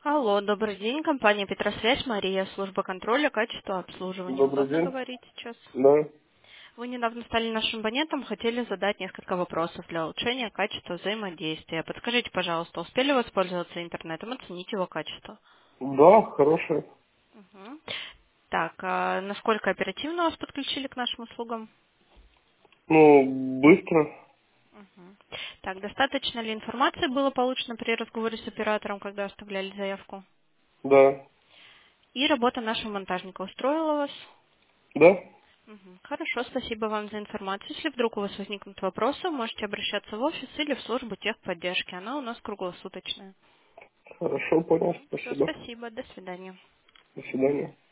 Алло, добрый день, компания Петросвязь, Мария, служба контроля, качества обслуживания. Добрый Удобно день. говорить сейчас? Да. Вы недавно стали нашим абонентом, хотели задать несколько вопросов для улучшения качества взаимодействия. Подскажите, пожалуйста, успели воспользоваться интернетом, оценить его качество? Да, хорошая. Мгм. Так, а насколько оперативно вас подключили к нашим услугам? Ну, быстро. Мгм. Так, достаточно ли информации было получено при разговоре с оператором, когда оставляли заявку? Да. И работа нашего монтажника устроила вас? Да. Мгм. Хорошо, спасибо вам за информацию. Если вдруг у вас возникнут вопросы, можете обращаться в офис или в службу техподдержки. Она у нас круглосуточная. Хорошо, понял. Все, Спасибо. спасибо, до свидания. До свидания.